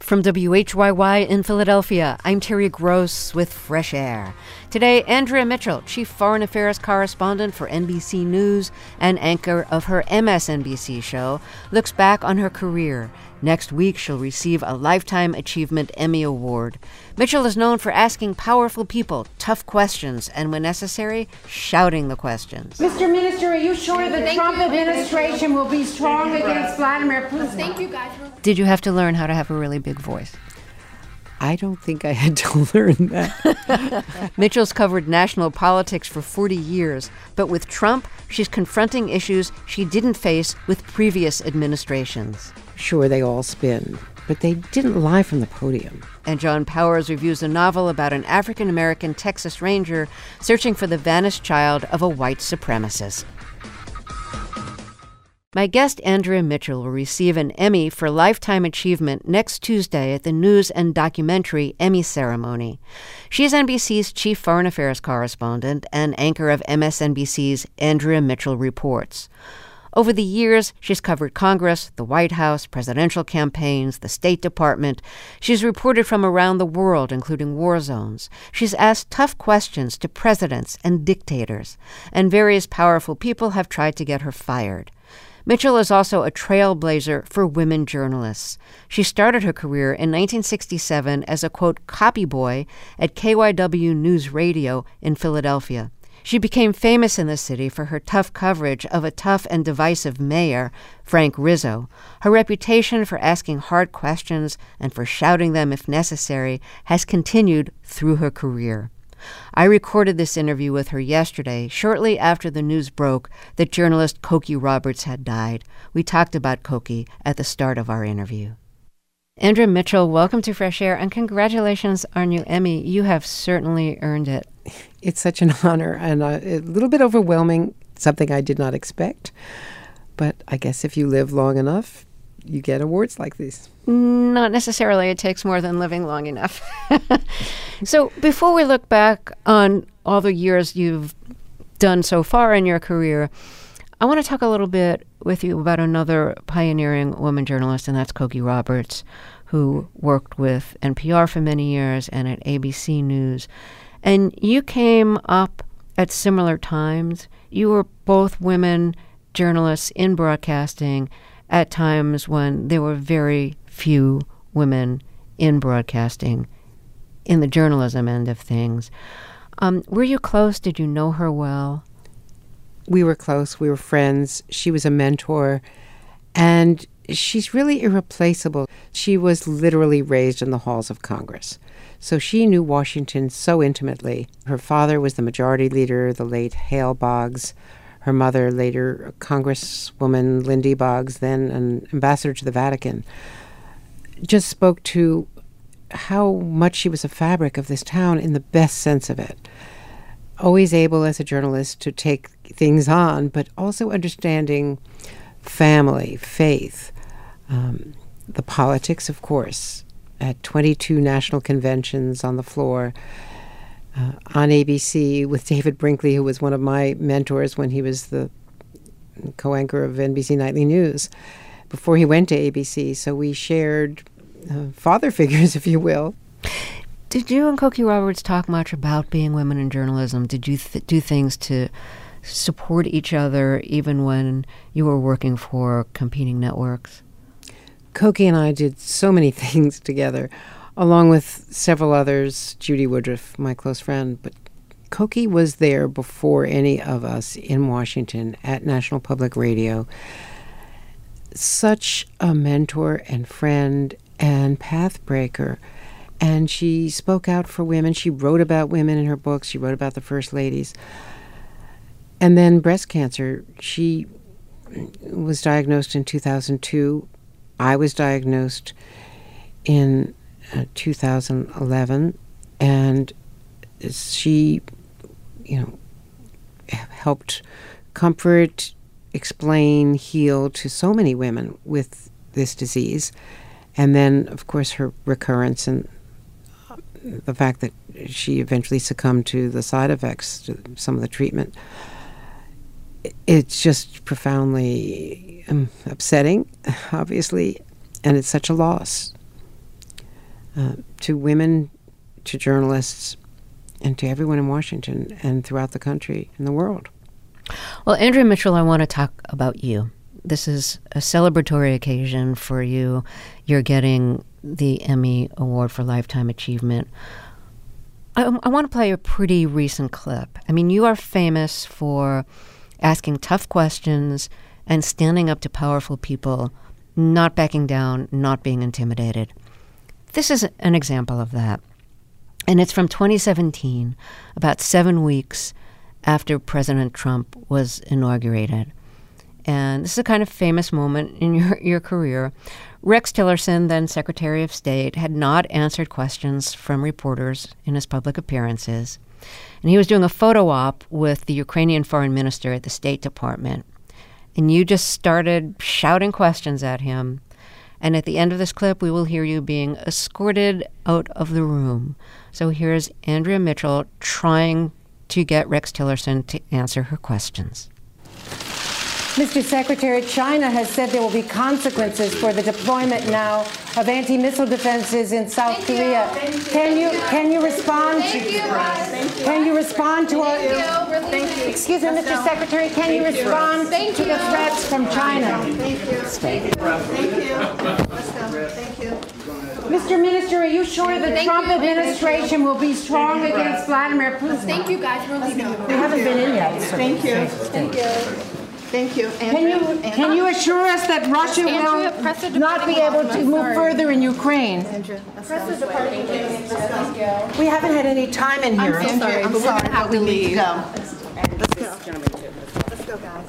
From WHYY in Philadelphia, I'm Terry Gross with Fresh Air. Today, Andrea Mitchell, Chief Foreign Affairs Correspondent for NBC News and anchor of her MSNBC show, looks back on her career. Next week, she'll receive a Lifetime Achievement Emmy Award. Mitchell is known for asking powerful people tough questions and, when necessary, shouting the questions. Mr. Minister, are you sure the Trump administration will be strong against Vladimir Putin? Thank you, guys. Did you have to learn how to have a really big voice? I don't think I had to learn that. Mitchell's covered national politics for 40 years, but with Trump, she's confronting issues she didn't face with previous administrations. Sure, they all spin, but they didn't lie from the podium. And John Powers reviews a novel about an African-American Texas Ranger searching for the vanished child of a white supremacist. My guest, Andrea Mitchell, will receive an Emmy for Lifetime Achievement next Tuesday at the News and Documentary Emmy ceremony. She is NBC's Chief Foreign Affairs Correspondent and anchor of MSNBC's Andrea Mitchell Reports. Over the years, she's covered Congress, the White House, presidential campaigns, the State Department. She's reported from around the world, including war zones. She's asked tough questions to presidents and dictators, and various powerful people have tried to get her fired. Mitchell is also a trailblazer for women journalists. She started her career in 1967 as a, quote, copy boy at KYW News Radio in Philadelphia. She became famous in the city for her tough coverage of a tough and divisive mayor, Frank Rizzo. Her reputation for asking hard questions and for shouting them if necessary has continued through her career. I recorded this interview with her yesterday, shortly after the news broke that journalist Cokie Roberts had died. We talked about Cokie at the start of our interview. Andrea Mitchell, welcome to Fresh Air, and congratulations on your Emmy. You have certainly earned it. It's such an honor and a little bit overwhelming, something I did not expect. But I guess if you live long enough, you get awards like these. Not necessarily. It takes more than living long enough. So before we look back on all the years you've done so far in your career, I want to talk a little bit with you about another pioneering woman journalist, and that's Cokie Roberts, who worked with NPR for many years and at ABC News. And you came up at similar times. You were both women journalists in broadcasting at times when there were very few women in broadcasting, in the journalism end of things. Were you close? Did you know her well? We were close. We were friends. She was a mentor. And she's really irreplaceable. She was literally raised in the halls of Congress. So she knew Washington so intimately. Her father was the majority leader, the late Hale Boggs. Her mother, later Congresswoman Lindy Boggs, then an ambassador to the Vatican, just spoke to how much she was a fabric of this town in the best sense of it. Always able as a journalist to take things on, but also understanding family, faith, the politics, of course, at 22 national conventions on the floor, on ABC with David Brinkley, who was one of my mentors when he was the co-anchor of NBC Nightly News before he went to ABC. So we shared father figures, if you will. Did you and Cokie Roberts talk much about being women in journalism? Did you do things to support each other even when you were working for competing networks? Cokie and I did so many things together, along with several others, Judy Woodruff, my close friend. But Cokie was there before any of us in Washington at National Public Radio. Such a mentor and friend and pathbreaker. And she spoke out for women. She wrote about women in her books. She wrote about the first ladies. And then breast cancer. She was diagnosed in 2002. I was diagnosed in 2011. And she, helped comfort, explain, heal to so many women with this disease. And then, of course, her recurrence and the fact that she eventually succumbed to the side effects to some of the treatment. It's just profoundly upsetting, obviously, and it's such a loss. to women, to journalists, and to everyone in Washington and throughout the country and the world. Well, Andrea Mitchell, I want to talk about you. This is a celebratory occasion for you. You're getting the Emmy Award for Lifetime Achievement. I want to play a pretty recent clip. I mean, you are famous for asking tough questions and standing up to powerful people, not backing down, not being intimidated. This is an example of that. And it's from 2017, about 7 weeks after President Trump was inaugurated. And this is a kind of famous moment in your career. Rex Tillerson, then Secretary of State, had not answered questions from reporters in his public appearances. And he was doing a photo op with the Ukrainian foreign minister at the State Department. And you just started shouting questions at him. And at the end of this clip, we will hear you being escorted out of the room. So here's Andrea Mitchell trying to get Rex Tillerson to answer her questions. Mr. Secretary, China has said there will be consequences for the deployment now of anti-missile defenses in South Korea. Can you respond? Can you respond to our? Excuse me, Mr. Secretary. Can you respond to the threats from China? Thank you. Mr. Minister, are you sure the Trump administration will be strong against Vladimir Putin? Thank you, guys. Really, We haven't been in yet. Thank you. Thank you. Can you assure us that Russia will not be able to move further in Ukraine? We haven't had any time in here. I'm sorry. I'm sorry. How we leave. Let's go, guys.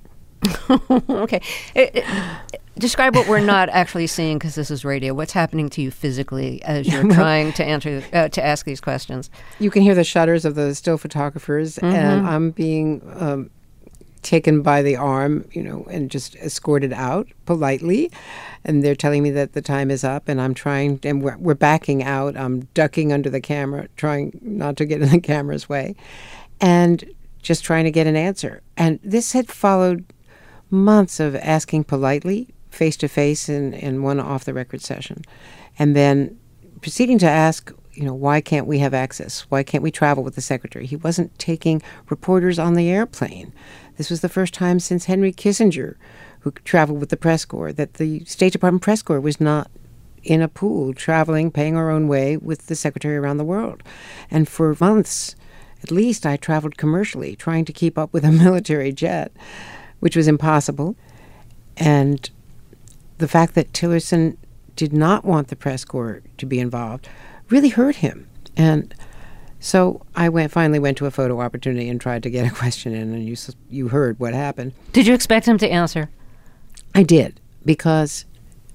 Okay. Describe what we're not actually seeing, because this is radio. What's happening to you physically as you're trying to ask these questions? You can hear the shudders of the still photographers, and I'm being taken by the arm, and just escorted out politely. And they're telling me that the time is up, and I'm trying, and we're backing out. I'm ducking under the camera, trying not to get in the camera's way, and just trying to get an answer. And this had followed months of asking politely, face-to-face in one off-the-record session, and then proceeding to ask, why can't we have access? Why can't we travel with the secretary? He wasn't taking reporters on the airplane. This was the first time since Henry Kissinger, who traveled with the press corps, that the State Department press corps was not in a pool, traveling, paying our own way with the secretary around the world. And for months, at least, I traveled commercially, trying to keep up with a military jet, which was impossible. And the fact that Tillerson did not want the press corps to be involved really hurt him. And so I finally went to a photo opportunity and tried to get a question in, and you heard what happened. Did you expect him to answer? I did, because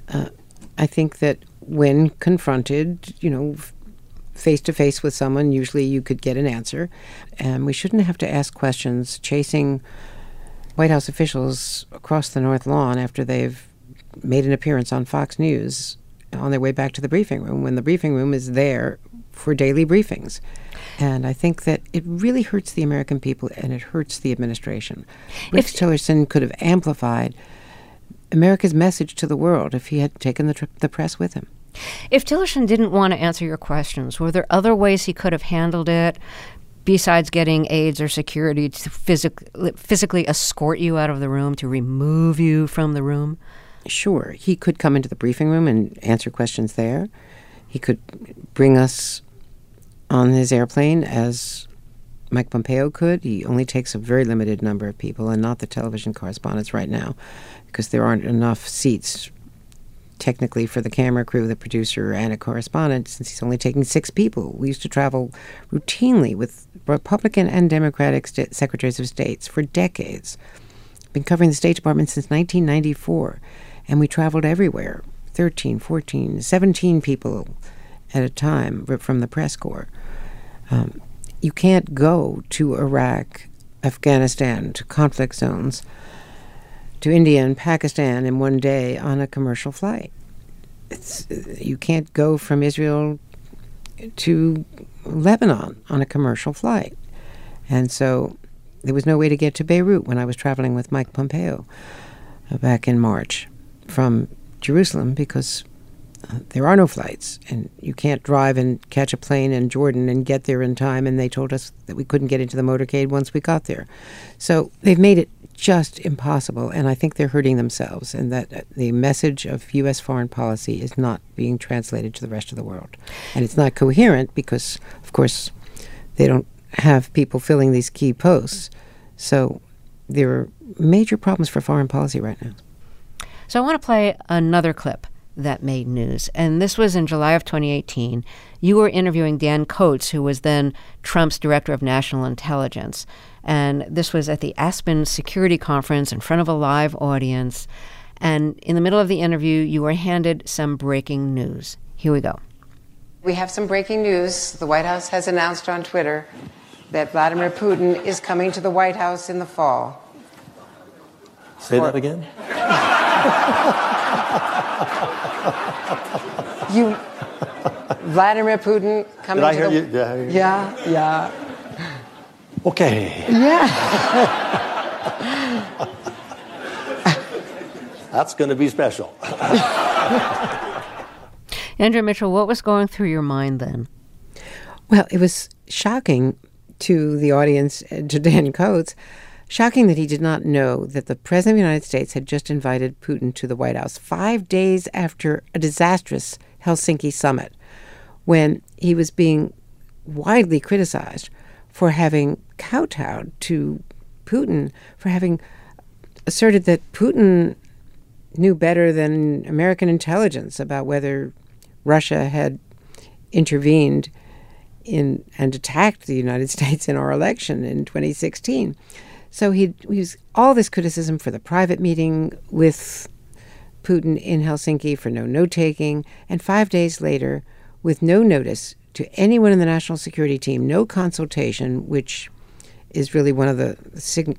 I think that when confronted, face-to-face with someone, usually you could get an answer. And we shouldn't have to ask questions chasing White House officials across the North Lawn after they've made an appearance on Fox News on their way back to the briefing room, when the briefing room is there for daily briefings. And I think that it really hurts the American people, and it hurts the administration. Rex Tillerson could have amplified America's message to the world if he had taken the press with him. If Tillerson didn't want to answer your questions, were there other ways he could have handled it besides getting aides or security to physically escort you out of the room, to remove you from the room? Sure. He could come into the briefing room and answer questions there. He could bring us on his airplane, as Mike Pompeo could. He only takes a very limited number of people, and not the television correspondents right now, because there aren't enough seats technically for the camera crew, the producer, and a correspondent, since he's only taking 6 people. We used to travel routinely with Republican and Democratic secretaries of states for decades. Been covering the State Department since 1994, and we traveled everywhere, 13, 14, 17 people at a time from the press corps. You can't go to Iraq, Afghanistan, to conflict zones, to India and Pakistan in one day on a commercial flight. You can't go from Israel to Lebanon on a commercial flight. And so there was no way to get to Beirut when I was traveling with Mike Pompeo back in March from Jerusalem, because there are no flights, and you can't drive and catch a plane in Jordan and get there in time. And they told us that we couldn't get into the motorcade once we got there. So they've made it just impossible, and I think they're hurting themselves, and that the message of U.S. foreign policy is not being translated to the rest of the world. And it's not coherent because, of course, they don't have people filling these key posts. So there are major problems for foreign policy right now. So I want to play another clip that made news. And this was in July of 2018. You were interviewing Dan Coats, who was then Trump's director of national intelligence. And this was at the Aspen Security Conference in front of a live audience. And in the middle of the interview, you were handed some breaking news. Here we go. We have some breaking news. The White House has announced on Twitter that Vladimir Putin is coming to the White House in the fall. Say that again? Vladimir Putin coming Did I to hear the... you? Did I hear you? Yeah. Okay. Yeah. That's going to be special. Andrea Mitchell, what was going through your mind then? Well, it was shocking to the audience, to Dan Coats, shocking that he did not know that the President of the United States had just invited Putin to the White House 5 days after a disastrous Helsinki summit, when he was being widely criticized for having kowtowed to Putin, for having asserted that Putin knew better than American intelligence about whether Russia had intervened in and attacked the United States in our election in 2016. So he was all this criticism for the private meeting with Putin in Helsinki, for no note-taking, and 5 days later, with no notice to anyone in the national security team, no consultation, which is really one of the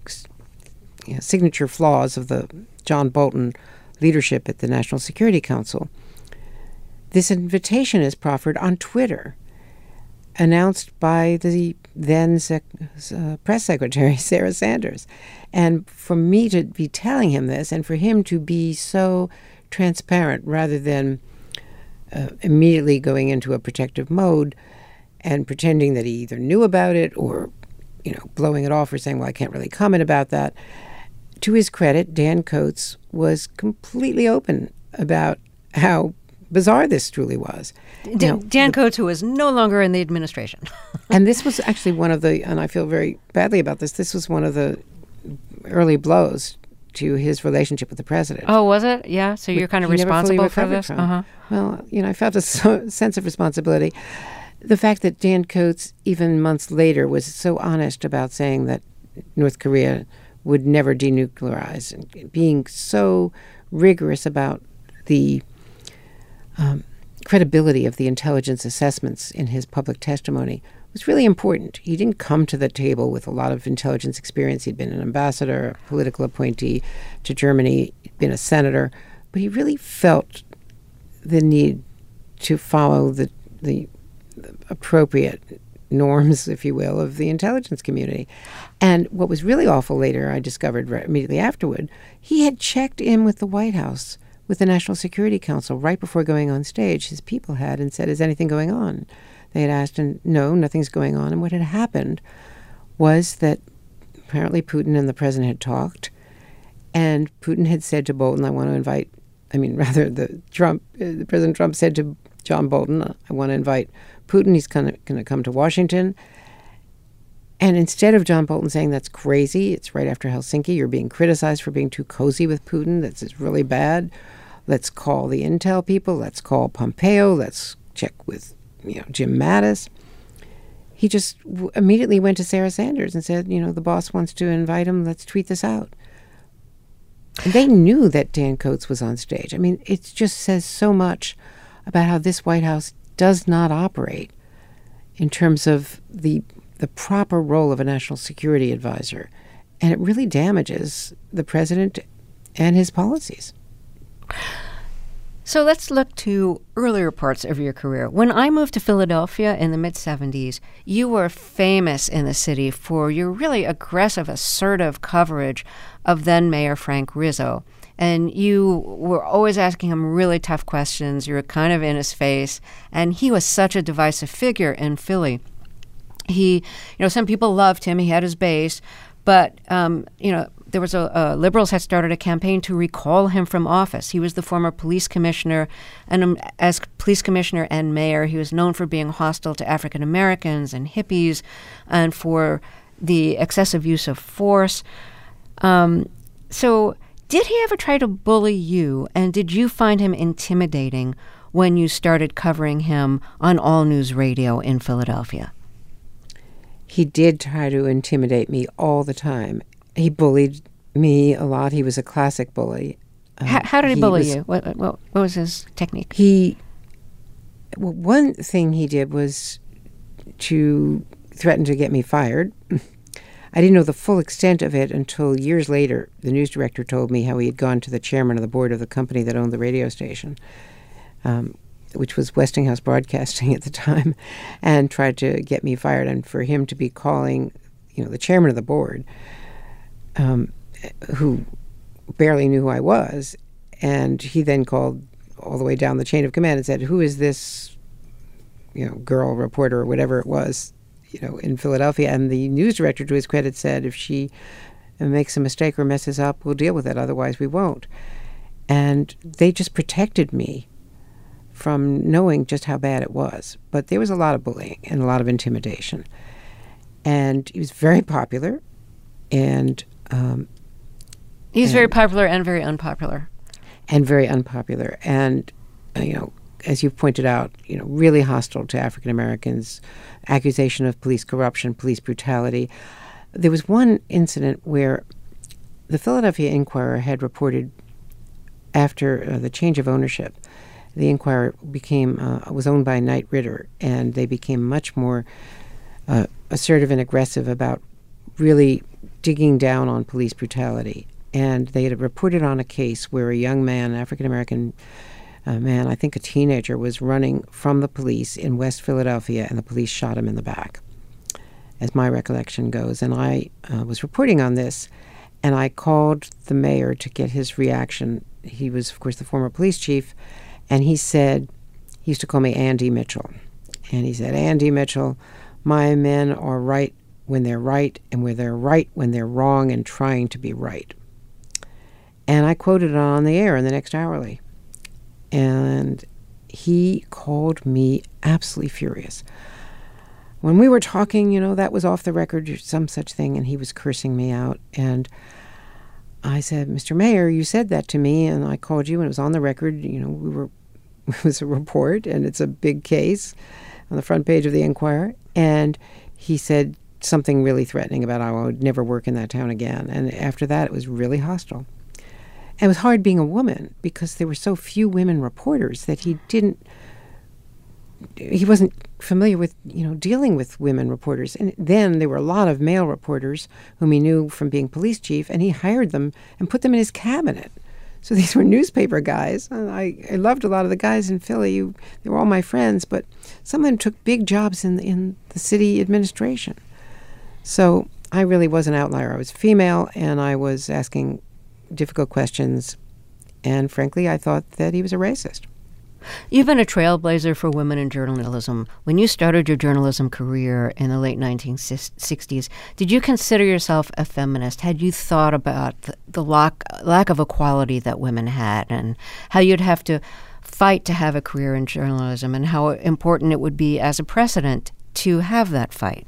signature flaws of the John Bolton leadership at the National Security Council. This invitation is proffered on Twitter, announced by the then press secretary, Sarah Sanders. And for me to be telling him this, and for him to be so transparent rather than immediately going into a protective mode and pretending that he either knew about it or, blowing it off or saying, well, I can't really comment about that. To his credit, Dan Coats was completely open about how bizarre this truly was. Dan Coats, who is no longer in the administration. And this was actually one of the, and I feel very badly about this was one of the early blows to his relationship with the president. Oh, was it? Yeah? So you're kind of responsible for this? Uh-huh. Well, I felt a sense of responsibility. The fact that Dan Coats, even months later, was so honest about saying that North Korea would never denuclearize, and being so rigorous about the credibility of the intelligence assessments in his public testimony was really important. He didn't come to the table with a lot of intelligence experience. He'd been an ambassador, a political appointee to Germany, he'd been a senator, but he really felt the need to follow the appropriate norms, if you will, of the intelligence community. And what was really awful later, I discovered immediately afterward, he had checked in with the White House, with the National Security Council, right before going on stage. His people had, and said, is anything going on? They had asked, and no, nothing's going on. And what had happened was that apparently Putin and the president had talked, and Putin had said to Bolton, President Trump said to John Bolton, I want to invite Putin. He's going to come to Washington. And instead of John Bolton saying, that's crazy, it's right after Helsinki, you're being criticized for being too cozy with Putin, that's really bad, let's call the intel people, let's call Pompeo, let's check with Jim Mattis. He just immediately went to Sarah Sanders and said, the boss wants to invite him, let's tweet this out. And they knew that Dan Coats was on stage. It just says so much about how this White House does not operate in terms of the proper role of a national security advisor. And it really damages the president and his policies. So let's look to earlier parts of your career. When I moved to Philadelphia in the mid-'70s, you were famous in the city for your really aggressive, assertive coverage of then-Mayor Frank Rizzo. and you were always asking him really tough questions. You were kind of in his face, and he was such a divisive figure in Philly. Some people loved him. He had his base, but there was liberals had started a campaign to recall him from office. He was the former police commissioner, and as police commissioner and mayor, he was known for being hostile to African Americans and hippies, and for the excessive use of force. So did he ever try to bully you, and did you find him intimidating when you started covering him on All News Radio in Philadelphia? He did try to intimidate me all the time. He bullied me a lot. He was a classic bully. How did he bully you? What was his technique? One thing he did was to threaten to get me fired. I didn't know the full extent of it until years later. The news director told me how he had gone to the chairman of the board of the company that owned the radio station, which was Westinghouse Broadcasting at the time, and tried to get me fired. And for him to be calling, the chairman of the board, who barely knew who I was, and he then called all the way down the chain of command and said, "Who is this, girl reporter," or whatever it was, in Philadelphia. And the news director, to his credit, said, "If she makes a mistake or messes up, we'll deal with it. Otherwise, we won't." And they just protected me from knowing just how bad it was. But there was a lot of bullying and a lot of intimidation. And he was very popular, and he's very popular and very unpopular. And very unpopular. And, as you pointed out, really hostile to African Americans, accusation of police corruption, police brutality. There was one incident where the Philadelphia Inquirer had reported, after the change of ownership, the Inquirer was owned by Knight Ridder, and they became much more assertive and aggressive about really digging down on police brutality. And they had reported on a case where a young man, African-American man, I think a teenager, was running from the police in West Philadelphia, and the police shot him in the back, as my recollection goes. And I was reporting on this, and I called the mayor to get his reaction. He was, of course, the former police chief, and he used to call me Andy Mitchell. And he said, "Andy Mitchell, my men are right when they're right, and when they're right when they're wrong and trying to be right." And I quoted it on the air in the next hourly. And he called me absolutely furious. When we were talking, that was off the record, some such thing, and he was cursing me out. And I said, "Mr. Mayor, you said that to me, and I called you, and it was on the record. It was a report, and it's a big case on the front page of the Inquirer." And he said something really threatening about how I would never work in that town again. And after that, it was really hostile. And it was hard being a woman because there were so few women reporters that he wasn't familiar with, dealing with women reporters. And then there were a lot of male reporters whom he knew from being police chief, and he hired them and put them in his cabinet. So these were newspaper guys. I loved a lot of the guys in Philly. They were all my friends, but some of them took big jobs in the city administration. So I really was an outlier. I was female, and I was asking difficult questions, and frankly, I thought that he was a racist. You've been a trailblazer for women in journalism. When you started your journalism career in the late 1960s, did you consider yourself a feminist? Had you thought about the lack of equality that women had, and how you'd have to fight to have a career in journalism, and how important it would be as a precedent to have that fight?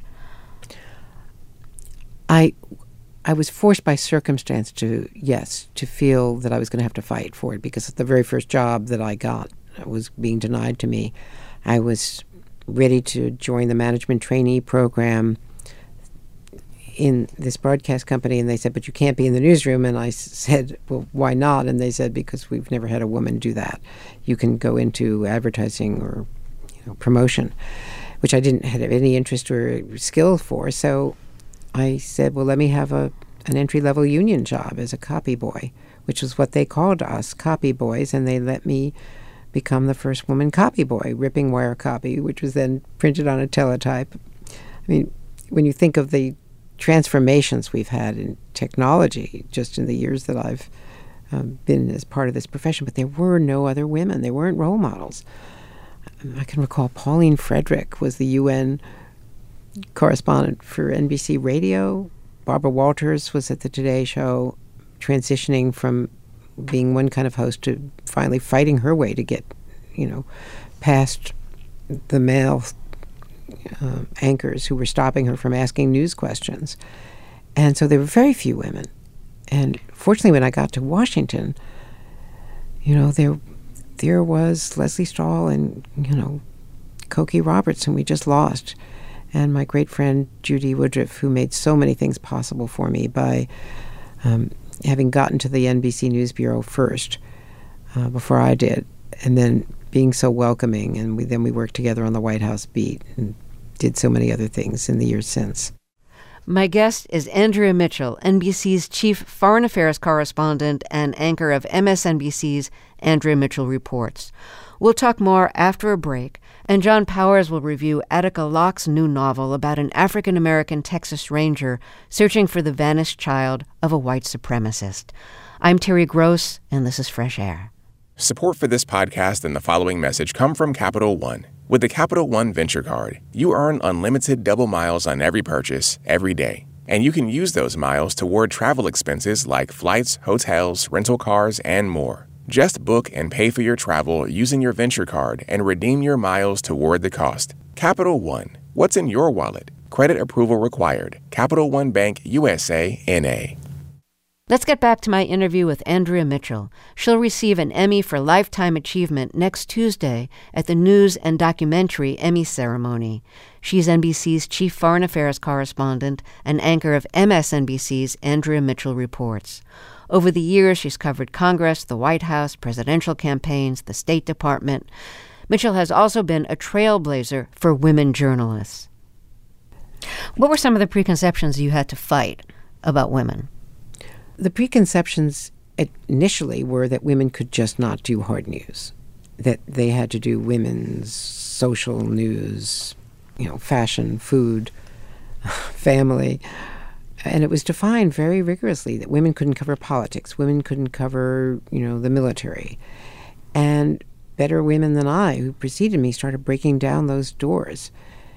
I was forced by circumstance to feel that I was going to have to fight for it, because the very first job that I got was being denied to me. I was ready to join the management trainee program in this broadcast company, and they said, "But you can't be in the newsroom." And I said, "Well, why not?" And they said, "Because we've never had a woman do that. You can go into advertising or promotion," which I didn't have any interest or skill for. So I said, "Well, let me have an entry-level union job as a copy boy," which was what they called us, copy boys, and they let me become the first woman copy boy, ripping wire copy, which was then printed on a teletype. I mean, when you think of the transformations we've had in technology just in the years that I've been as part of this profession, but there were no other women. There weren't role models. I can recall Pauline Frederick was the UN correspondent for NBC Radio. Barbara Walters was at the Today Show, transitioning from being one kind of host to finally fighting her way to get, past the male anchors who were stopping her from asking news questions. And so there were very few women. And fortunately, when I got to Washington, there was Leslie Stahl and, Cokie Roberts, whom we just lost, and my great friend Judy Woodruff, who made so many things possible for me by having gotten to the NBC News Bureau first, before I did, and then being so welcoming. And we worked together on the White House beat and did so many other things in the years since. My guest is Andrea Mitchell, NBC's chief foreign affairs correspondent and anchor of MSNBC's Andrea Mitchell Reports. We'll talk more after a break, and John Powers will review Attica Locke's new novel about an African-American Texas Ranger searching for the vanished child of a white supremacist. I'm Terry Gross, and this is Fresh Air. Support for this podcast and the following message come from Capital One. With the Capital One Venture Card, you earn unlimited double miles on every purchase, every day. And you can use those miles toward travel expenses like flights, hotels, rental cars, and more. Just book and pay for your travel using your Venture Card and redeem your miles toward the cost. Capital One. What's in your wallet? Credit approval required. Capital One Bank USA, N.A. Let's get back to my interview with Andrea Mitchell. She'll receive an Emmy for Lifetime Achievement next Tuesday at the News and Documentary Emmy ceremony. She's NBC's chief foreign affairs correspondent and anchor of MSNBC's Andrea Mitchell Reports. Over the years, she's covered Congress, the White House, presidential campaigns, the State Department. Mitchell has also been a trailblazer for women journalists. What were some of the preconceptions you had to fight about women? The preconceptions initially were that women could just not do hard news, that they had to do women's social news, fashion, food, family. And it was defined very rigorously that women couldn't cover politics, women couldn't cover, the military. And better women than I, who preceded me, started breaking down those doors.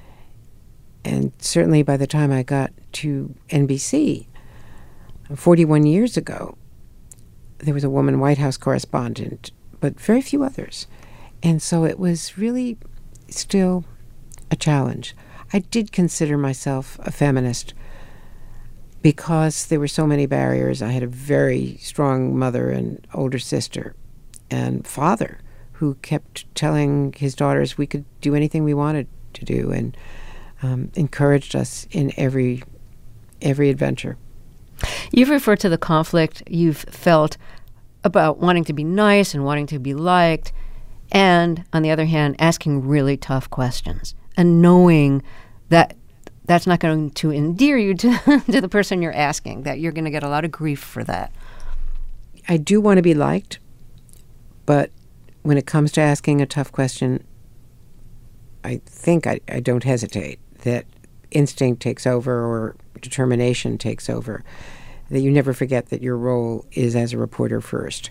And certainly by the time I got to NBC, 41 years ago, there was a woman White House correspondent, but very few others. And so it was really still a challenge. I did consider myself a feminist because there were so many barriers. I had a very strong mother and older sister and father who kept telling his daughters we could do anything we wanted to do, and encouraged us in every adventure. You've referred to the conflict you've felt about wanting to be nice and wanting to be liked, and, on the other hand, asking really tough questions and knowing that that's not going to endear you to the person you're asking, that you're going to get a lot of grief for that. I do want to be liked, but when it comes to asking a tough question, I think I don't hesitate, that instinct takes over or determination takes over, that you never forget that your role is as a reporter first.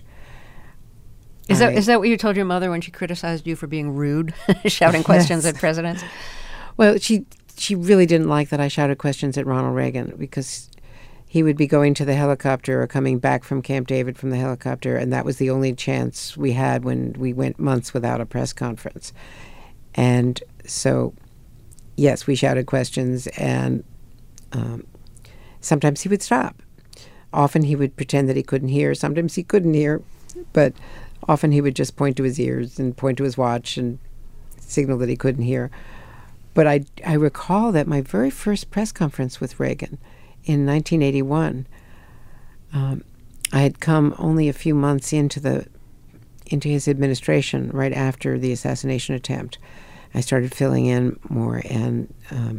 Is that what you told your mother when she criticized you for being rude, shouting questions at presidents? Well, she really didn't like that I shouted questions at Ronald Reagan, because he would be going to the helicopter or coming back from Camp David from the helicopter, and that was the only chance we had when we went months without a press conference. And so, yes, we shouted questions, and sometimes he would stop. Often he would pretend that he couldn't hear. Sometimes he couldn't hear, but often he would just point to his ears and point to his watch and signal that he couldn't hear. But I recall that my very first press conference with Reagan in 1981, I had come only a few months into his administration, right after the assassination attempt. I started filling in more, and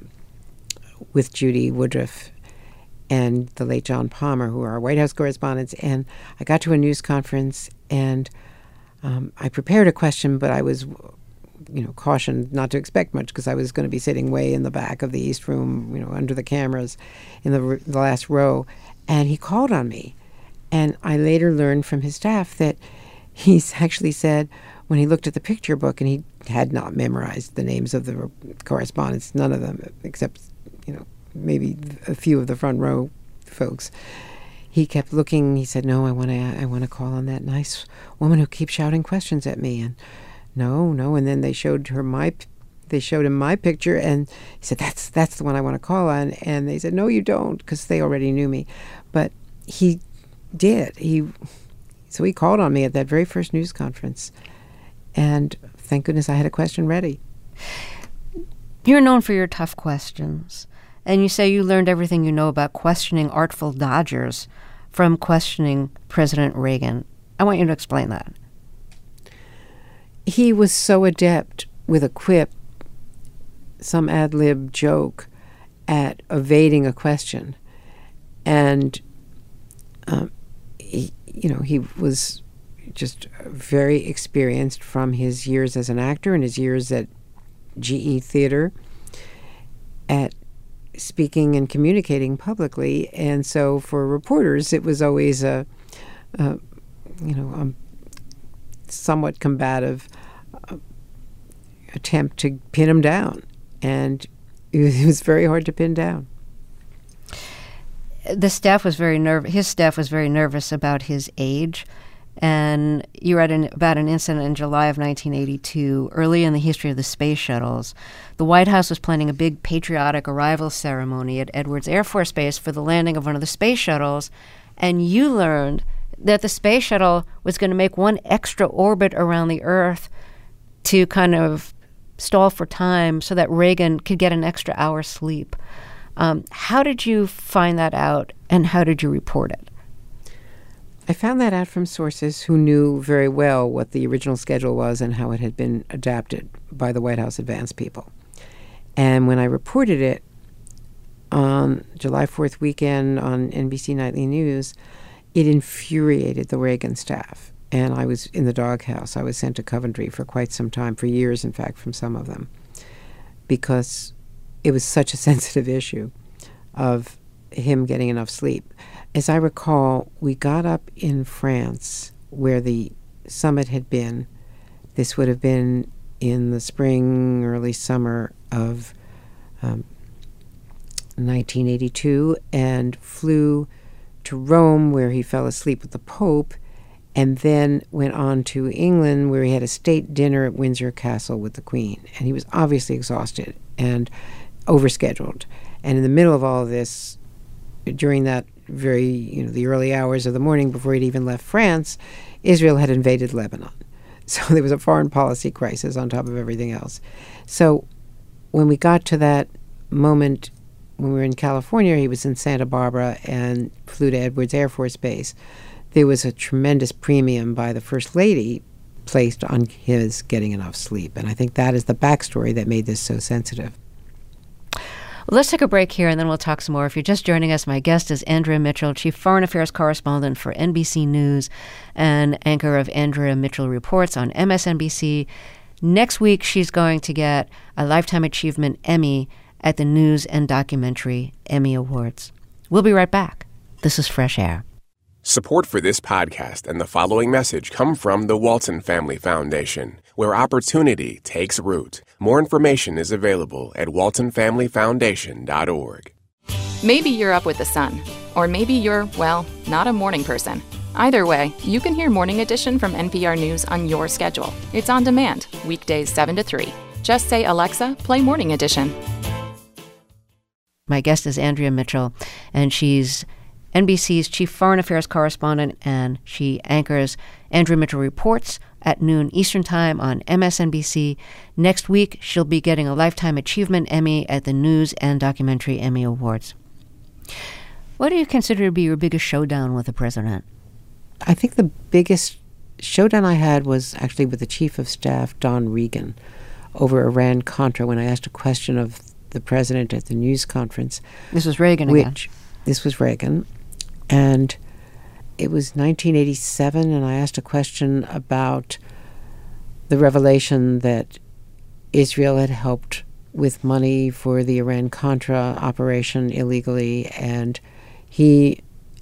with Judy Woodruff and the late John Palmer, who are our White House correspondents. And I got to a news conference, and I prepared a question, but I was, cautioned not to expect much, because I was going to be sitting way in the back of the East Room, under the cameras in the last row. And he called on me, And I later learned from his staff that he's actually said when he looked at the picture book, and he had not memorized the names of the correspondents, none of them, except, maybe a few of the front row folks. He kept looking. He said, "No, I want to call on that nice woman who keeps shouting questions at me." And no. And then they showed him my picture, and he said, "That's the one I want to call on." And they said, "No, you don't," because they already knew me. But he did. So he called on me at that very first news conference, and thank goodness I had a question ready. You're known for your tough questions, and you say you learned everything you know about questioning artful dodgers from questioning President Reagan. I want you to explain that. He was so adept with a quip, some ad-lib joke, at evading a question. And, he was just very experienced from his years as an actor and his years at GE Theater at speaking and communicating publicly. And so for reporters, it was always a somewhat combative attempt to pin him down. And it was very hard to pin down. The staff was very his staff was very nervous about his age. And you read about an incident in July of 1982, early in the history of the space shuttles. The White House was planning a big patriotic arrival ceremony at Edwards Air Force Base for the landing of one of the space shuttles, and you learned that the space shuttle was going to make one extra orbit around the Earth to kind of stall for time so that Reagan could get an extra hour's sleep. How did you find that out, and how did you report it? I found that out from sources who knew very well what the original schedule was and how it had been adapted by the White House advance people. And when I reported it on July 4th weekend on NBC Nightly News, it infuriated the Reagan staff. And I was in the doghouse. I was sent to Coventry for quite some time, for years, in fact, from some of them, because it was such a sensitive issue of him getting enough sleep. As I recall, we got up in France where the summit had been. This would have been in the spring, early summer of 1982, and flew to Rome where he fell asleep with the Pope, and then went on to England where he had a state dinner at Windsor Castle with the Queen. And he was obviously exhausted and overscheduled. And in the middle of all of this, during that the early hours of the morning before he'd even left France, Israel had invaded Lebanon. So there was a foreign policy crisis on top of everything else. So when we got to that moment, when we were in California, he was in Santa Barbara and flew to Edwards Air Force Base, there was a tremendous premium by the First Lady placed on his getting enough sleep. And I think that is the backstory that made this so sensitive. Well, let's take a break here, and then we'll talk some more. If you're just joining us, my guest is Andrea Mitchell, Chief Foreign Affairs Correspondent for NBC News and anchor of Andrea Mitchell Reports on MSNBC. Next week, she's going to get a Lifetime Achievement Emmy at the News and Documentary Emmy Awards. We'll be right back. This is Fresh Air. Support for this podcast and the following message come from the Walton Family Foundation, where opportunity takes root. More information is available at waltonfamilyfoundation.org. Maybe you're up with the sun, or maybe you're, not a morning person. Either way, you can hear Morning Edition from NPR News on your schedule. It's on demand, weekdays 7 to 3. Just say, Alexa, play Morning Edition. My guest is Andrea Mitchell, and she's NBC's Chief Foreign Affairs Correspondent, and she anchors Andrea Mitchell Reports at noon Eastern Time on MSNBC. Next week, she'll be getting a Lifetime Achievement Emmy at the News and Documentary Emmy Awards. What do you consider to be your biggest showdown with the president? I think the biggest showdown I had was actually with the Chief of Staff, Don Regan, over Iran-Contra, when I asked a question of the president at the news conference. This was Reagan again. This was Reagan. And it was 1987, and I asked a question about the revelation that Israel had helped with money for the Iran-Contra operation illegally, and he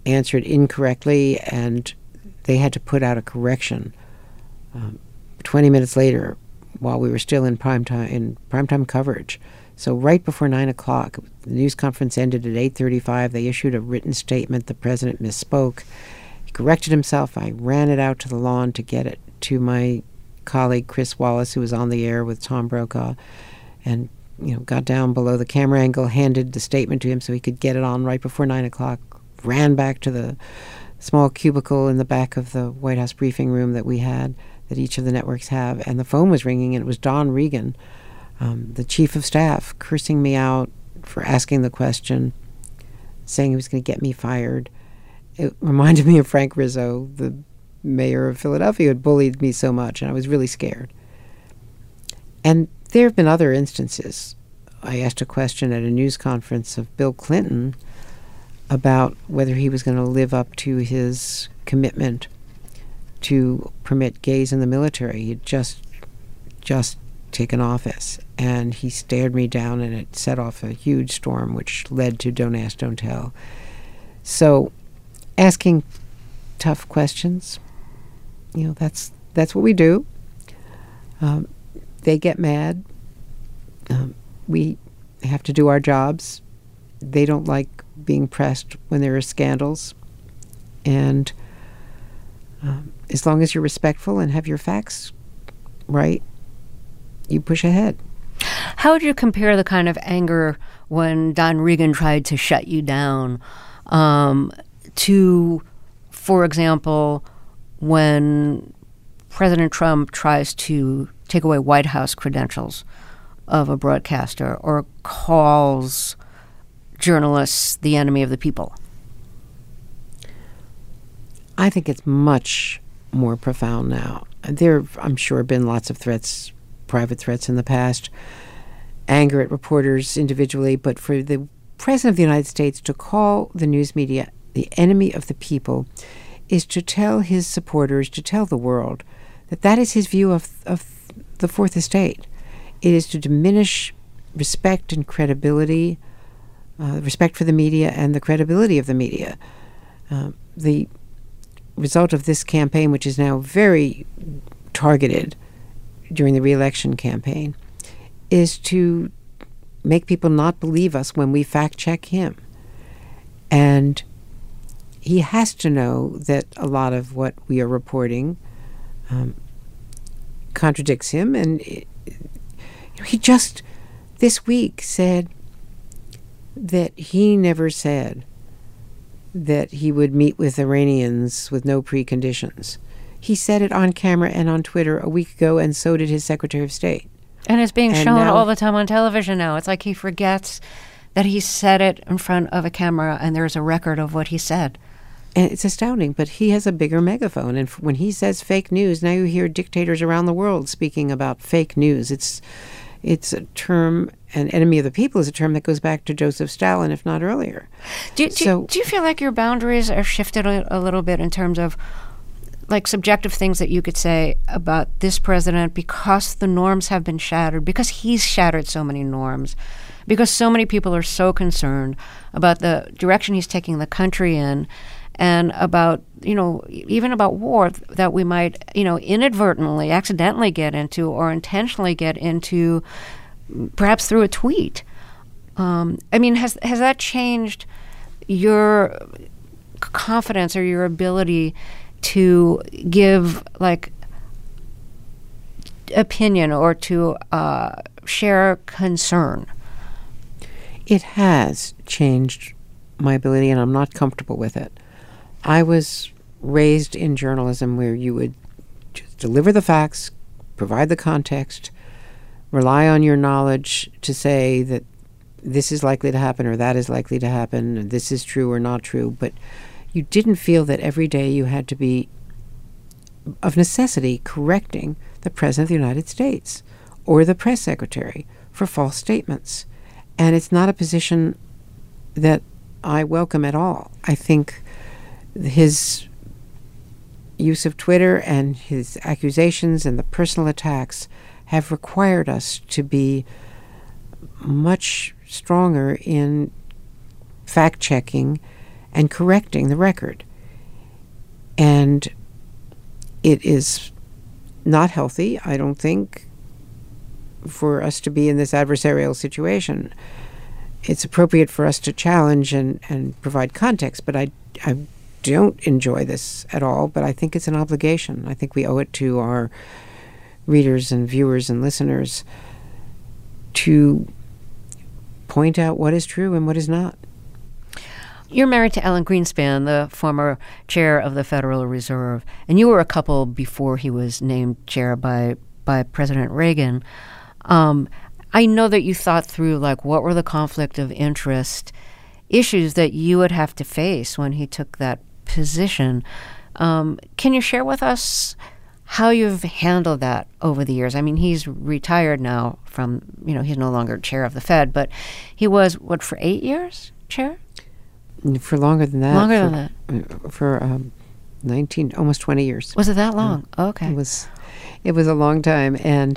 answered incorrectly, and they had to put out a correction 20 minutes later while we were still in primetime coverage. So right before 9 o'clock, the news conference ended at 8:35. They issued a written statement. The president misspoke. He corrected himself. I ran it out to the lawn to get it to my colleague Chris Wallace, who was on the air with Tom Brokaw, and got down below the camera angle, handed the statement to him so he could get it on right before 9 o'clock, ran back to the small cubicle in the back of the White House briefing room that we had, that each of the networks have, and the phone was ringing, and it was Don Regan, the chief of staff, cursing me out for asking the question, saying he was going to get me fired. It reminded me of Frank Rizzo, the mayor of Philadelphia, who had bullied me so much, and I was really scared. And there have been other instances. I asked a question at a news conference of Bill Clinton about whether he was going to live up to his commitment to permit gays in the military. He had just taken office, and he stared me down, and it set off a huge storm, which led to Don't Ask, Don't Tell. So asking tough questions, that's what we do. They get mad. We have to do our jobs. They don't like being pressed when there are scandals. And as long as you're respectful and have your facts right, you push ahead. How would you compare the kind of anger when Don Regan tried to shut you down to, for example, when President Trump tries to take away White House credentials of a broadcaster or calls journalists the enemy of the people? I think it's much more profound now. There, I'm sure, have been lots of threats, private threats in the past, anger at reporters individually, but for the President of the United States to call the news media the enemy of the people is to tell his supporters, to tell the world, that is his view of the Fourth Estate. It is to diminish respect and credibility, respect for the media and the credibility of the media. The result of this campaign, which is now very targeted during the re-election campaign, is to make people not believe us when we fact-check him. And he has to know that a lot of what we are reporting contradicts him. And he just this week said that he never said that he would meet with Iranians with no preconditions. He said it on camera and on Twitter a week ago, and so did his Secretary of State. And it's being shown all the time on television now. It's like he forgets that he said it in front of a camera and there's a record of what he said. And it's astounding, but he has a bigger megaphone. And when he says fake news, now you hear dictators around the world speaking about fake news. It's a term, an enemy of the people is a term that goes back to Joseph Stalin, if not earlier. Do you feel like your boundaries are shifted a little bit in terms of like subjective things that you could say about this president because the norms have been shattered, because he's shattered so many norms, because so many people are so concerned about the direction he's taking the country in, and about, even about war that we might, inadvertently, accidentally get into or intentionally get into, perhaps through a tweet. Has that changed your confidence or your ability to give, opinion or to share concern? It has changed my ability, and I'm not comfortable with it. I was raised in journalism where you would just deliver the facts, provide the context, rely on your knowledge to say that this is likely to happen or that is likely to happen, and this is true or not true. But you didn't feel that every day you had to be, of necessity, correcting the President of the United States or the press secretary for false statements. And it's not a position that I welcome at all. I think his use of Twitter and his accusations and the personal attacks have required us to be much stronger in fact-checking and correcting the record. And it is not healthy, I don't think, for us to be in this adversarial situation. It's appropriate for us to challenge and provide context, but I don't enjoy this at all, but I think it's an obligation. I think we owe it to our readers and viewers and listeners to point out what is true and what is not. You're married to Alan Greenspan, the former chair of the Federal Reserve, and you were a couple before he was named chair by President Reagan. I know that you thought through, like, what were the conflict of interest issues that you would have to face when he took that position. Can you share with us how you've handled that over the years? I mean, he's retired now from, he's no longer chair of the Fed, but he was, for 8 years chair? For longer than that. Longer than that. For 19, almost 20 years. Was it that long? Yeah. Okay. It was a long time, and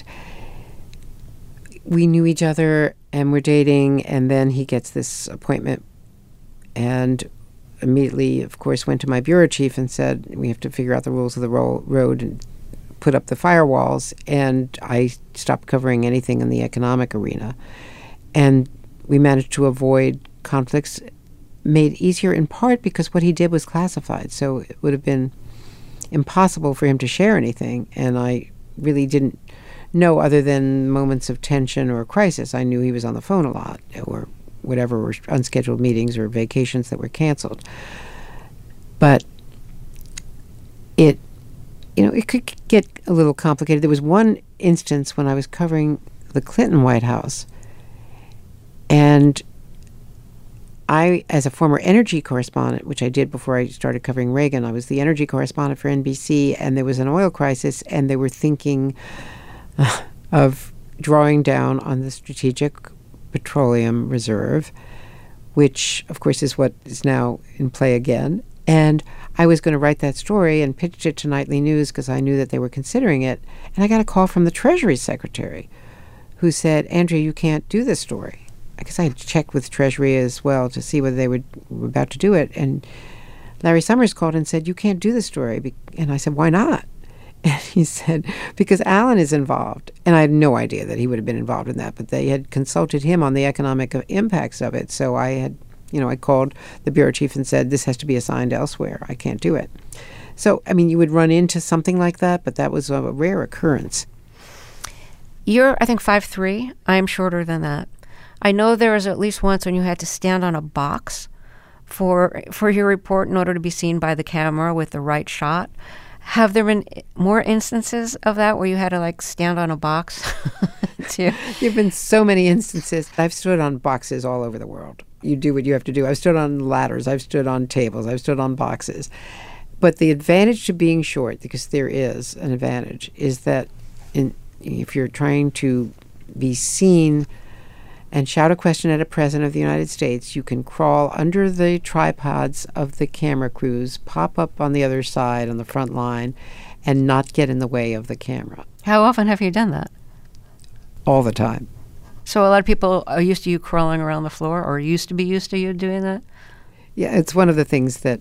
we knew each other and we're dating, and then he gets this appointment and immediately, of course, went to my bureau chief and said, we have to figure out the rules of the road and put up the firewalls. And I stopped covering anything in the economic arena. And we managed to avoid conflicts, made easier in part because what he did was classified. So it would have been impossible for him to share anything. And I really didn't know, other than moments of tension or crisis. I knew he was on the phone a lot, or whatever, or unscheduled meetings or vacations that were canceled. But it could get a little complicated. There was one instance when I was covering the Clinton White House, and I, as a former energy correspondent, which I did before I started covering Reagan, I was the energy correspondent for NBC, and there was an oil crisis, and they were thinking of drawing down on the Strategic Petroleum Reserve, which, of course, is what is now in play again. And I was going to write that story and pitched it to Nightly News because I knew that they were considering it. And I got a call from the Treasury Secretary who said, Andrea, you can't do this story. Because I had checked with Treasury as well to see whether they were about to do it. And Larry Summers called and said, you can't do this story. And I said, why not? And he said, because Alan is involved. And I had no idea that he would have been involved in that, but they had consulted him on the economic impacts of it. So I had, I called the bureau chief and said, this has to be assigned elsewhere. I can't do it. So, I mean, you would run into something like that, but that was a rare occurrence. You're, I think, 5'3". I am shorter than that. I know there was at least once when you had to stand on a box for your report in order to be seen by the camera with the right shot. Have there been more instances of that where you had to, stand on a box? There have been so many instances. I've stood on boxes all over the world. You do what you have to do. I've stood on ladders. I've stood on tables. I've stood on boxes. But the advantage to being short, because there is an advantage, is that if you're trying to be seen and shout a question at a president of the United States, you can crawl under the tripods of the camera crews, pop up on the other side on the front line, and not get in the way of the camera. How often have you done that? All the time. So a lot of people are used to you crawling around the floor, or used to be used to you doing that? Yeah, it's one of the things that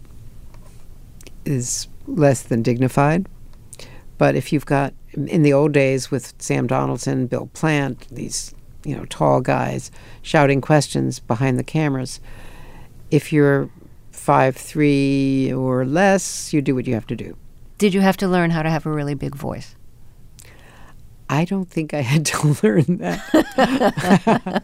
is less than dignified. But if you've got, in the old days with Sam Donaldson, Bill Plant, these tall guys shouting questions behind the cameras, if you're 5'3" or less, you do what you have to do. Did you have to learn how to have a really big voice? I don't think I had to learn that.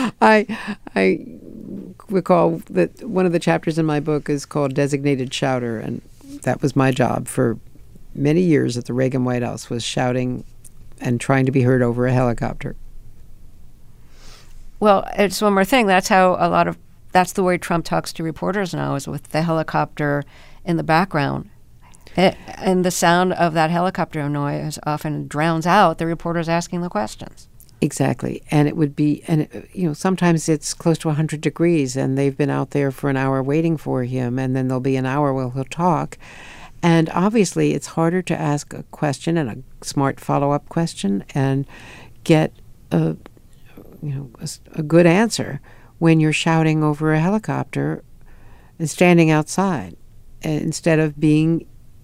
I recall that one of the chapters in my book is called Designated Shouter, and that was my job for many years at the Reagan White House, was shouting and trying to be heard over a helicopter. Well, it's one more thing. That's the way Trump talks to reporters now, is with the helicopter in the background. And the sound of that helicopter noise often drowns out the reporters asking the questions. Exactly. And it would be, sometimes it's close to 100 degrees and they've been out there for an hour waiting for him, and then there'll be an hour where he'll talk. And obviously it's harder to ask a question and a smart follow-up question and get a good answer when you're shouting over a helicopter and standing outside instead of being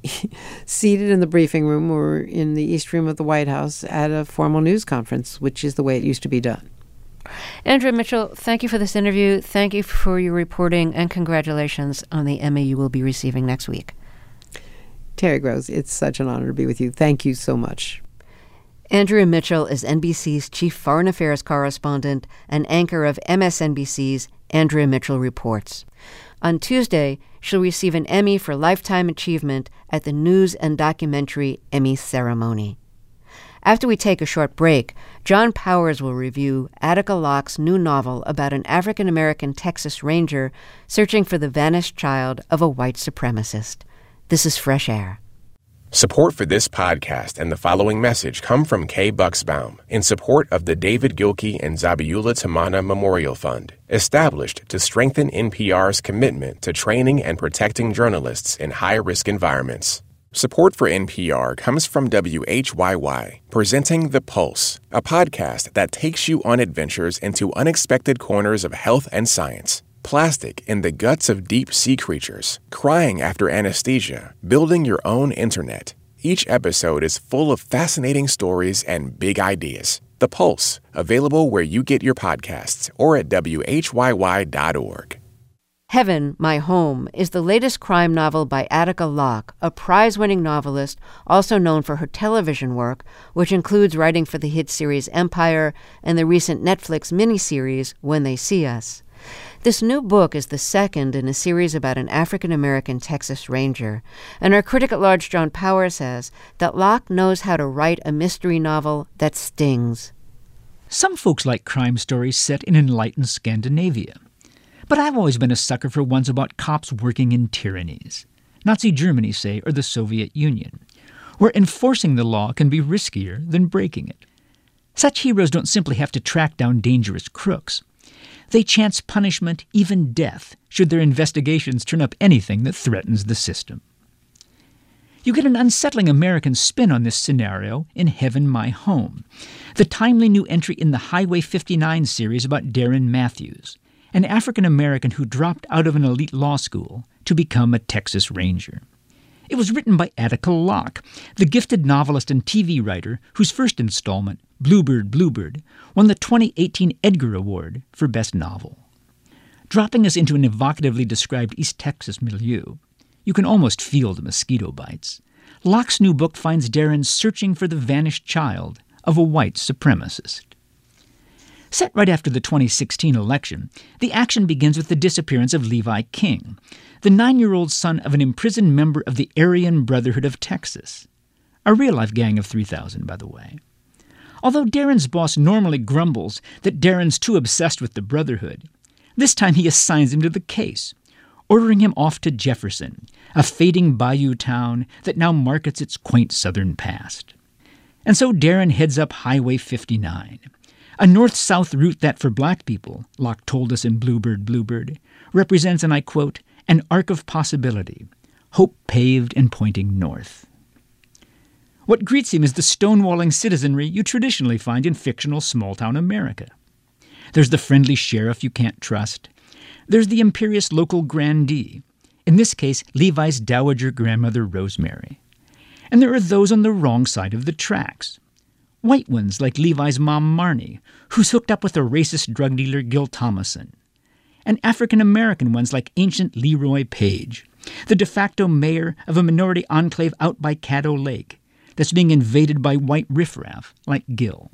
seated in the briefing room or in the East Room of the White House at a formal news conference, which is the way it used to be done. Andrea Mitchell, thank you for this interview. Thank you for your reporting, and congratulations on the Emmy you will be receiving next week. Terry Gross, it's such an honor to be with you. Thank you so much. Andrea Mitchell is NBC's chief foreign affairs correspondent and anchor of MSNBC's Andrea Mitchell Reports. On Tuesday, she'll receive an Emmy for Lifetime Achievement at the News and Documentary Emmy ceremony. After we take a short break, John Powers will review Attica Locke's new novel about an African-American Texas Ranger searching for the vanished child of a white supremacist. This is Fresh Air. Support for this podcast and the following message come from Kay Bucksbaum in support of the David Gilkey and Zabiula Tamana Memorial Fund, established to strengthen NPR's commitment to training and protecting journalists in high-risk environments. Support for NPR comes from WHYY, presenting The Pulse, a podcast that takes you on adventures into unexpected corners of health and science. Plastic in the guts of deep-sea creatures, crying after anesthesia, building your own internet. Each episode is full of fascinating stories and big ideas. The Pulse, available where you get your podcasts or at WHYY.org. Heaven, My Home is the latest crime novel by Attica Locke, a prize-winning novelist also known for her television work, which includes writing for the hit series Empire and the recent Netflix miniseries When They See Us. This new book is the second in a series about an African-American Texas Ranger, and our critic at large John Powers says that Locke knows how to write a mystery novel that stings. Some folks like crime stories set in enlightened Scandinavia. But I've always been a sucker for ones about cops working in tyrannies. Nazi Germany, say, or the Soviet Union, where enforcing the law can be riskier than breaking it. Such heroes don't simply have to track down dangerous crooks. They chance punishment, even death, should their investigations turn up anything that threatens the system. You get an unsettling American spin on this scenario in Heaven, My Home, the timely new entry in the Highway 59 series about Darren Matthews, an African-American who dropped out of an elite law school to become a Texas Ranger. It was written by Attica Locke, the gifted novelist and TV writer whose first installment, Bluebird, Bluebird, won the 2018 Edgar Award for Best Novel. Dropping us into an evocatively described East Texas milieu, you can almost feel the mosquito bites. Locke's new book finds Darren searching for the vanished child of a white supremacist. Set right after the 2016 election, the action begins with the disappearance of Levi King, the 9-year-old son of an imprisoned member of the Aryan Brotherhood of Texas. A real-life gang of 3,000, by the way. Although Darren's boss normally grumbles that Darren's too obsessed with the Brotherhood, this time he assigns him to the case, ordering him off to Jefferson, a fading bayou town that now markets its quaint southern past. And so Darren heads up Highway 59, a north-south route that, for black people, Locke told us in Bluebird, Bluebird, represents, and I quote, an arc of possibility, hope paved and pointing north. What greets him is the stonewalling citizenry you traditionally find in fictional small-town America. There's the friendly sheriff you can't trust. There's the imperious local grandee, in this case, Levi's dowager grandmother Rosemary. And there are those on the wrong side of the tracks. White ones like Levi's mom Marnie, who's hooked up with a racist drug dealer Gil Thomason. And African-American ones like ancient Leroy Page, the de facto mayor of a minority enclave out by Caddo Lake that's being invaded by white riffraff like Gil.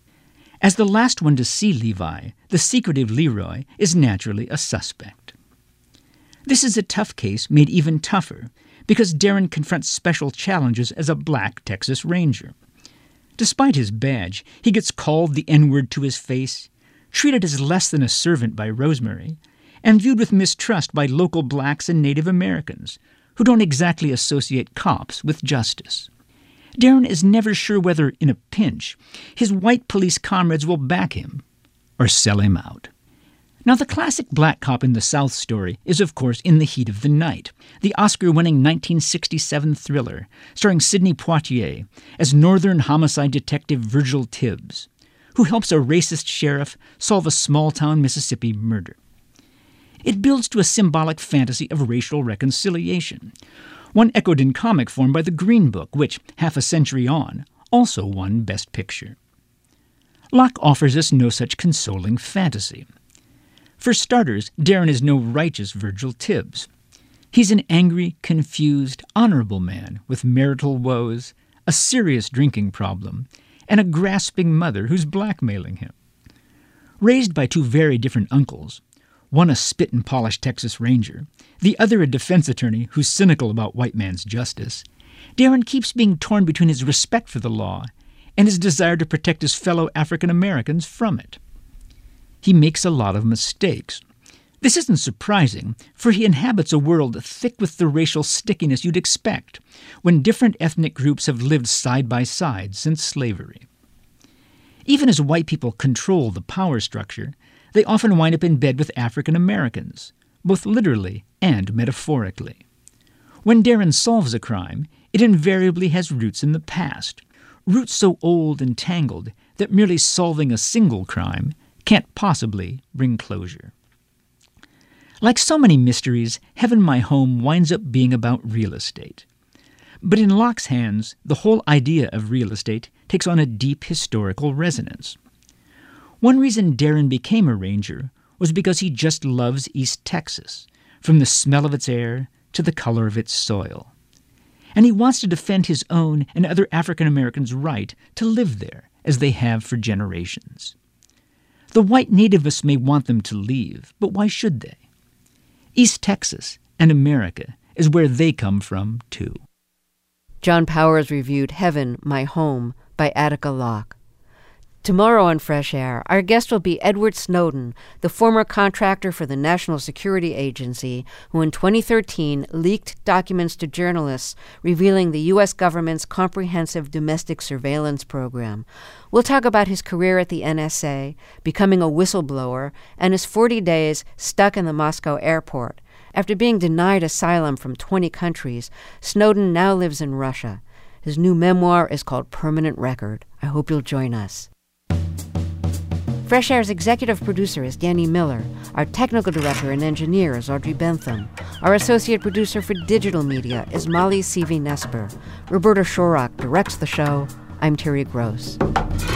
As the last one to see Levi, the secretive Leroy is naturally a suspect. This is a tough case made even tougher because Darren confronts special challenges as a black Texas Ranger. Despite his badge, he gets called the N-word to his face, treated as less than a servant by Rosemary, and viewed with mistrust by local blacks and Native Americans, who don't exactly associate cops with justice. Darren is never sure whether, in a pinch, his white police comrades will back him or sell him out. Now, the classic black cop in the South story is, of course, In the Heat of the Night, the Oscar-winning 1967 thriller starring Sidney Poitier as Northern homicide detective Virgil Tibbs, who helps a racist sheriff solve a small-town Mississippi murder. It builds to a symbolic fantasy of racial reconciliation, one echoed in comic form by The Green Book, which, half a century on, also won Best Picture. Locke offers us no such consoling fantasy. For starters, Darren is no righteous Virgil Tibbs. He's an angry, confused, honorable man with marital woes, a serious drinking problem, and a grasping mother who's blackmailing him. Raised by two very different uncles, one a spit-and-polish Texas Ranger, the other a defense attorney who's cynical about white man's justice, Darren keeps being torn between his respect for the law and his desire to protect his fellow African Americans from it. He makes a lot of mistakes. This isn't surprising, for he inhabits a world thick with the racial stickiness you'd expect when different ethnic groups have lived side by side since slavery. Even as white people control the power structure, they often wind up in bed with African Americans, both literally and metaphorically. When Darren solves a crime, it invariably has roots in the past, roots so old and tangled that merely solving a single crime can't possibly bring closure. Like so many mysteries, Heaven My Home winds up being about real estate. But in Locke's hands, the whole idea of real estate takes on a deep historical resonance. One reason Darren became a ranger was because he just loves East Texas, from the smell of its air to the color of its soil. And he wants to defend his own and other African Americans' right to live there, as they have for generations. The white nativists may want them to leave, but why should they? East Texas and America is where they come from, too. John Powers reviewed Heaven, My Home by Attica Locke. Tomorrow on Fresh Air, our guest will be Edward Snowden, the former contractor for the National Security Agency, who in 2013 leaked documents to journalists revealing the U.S. government's comprehensive domestic surveillance program. We'll talk about his career at the NSA, becoming a whistleblower, and his 40 days stuck in the Moscow airport. After being denied asylum from 20 countries, Snowden now lives in Russia. His new memoir is called Permanent Record. I hope you'll join us. Fresh Air's executive producer is Danny Miller. Our technical director and engineer is Audrey Bentham. Our associate producer for digital media is Molly Seavey-Nesper. Roberta Shorrock directs the show. I'm Terry Gross.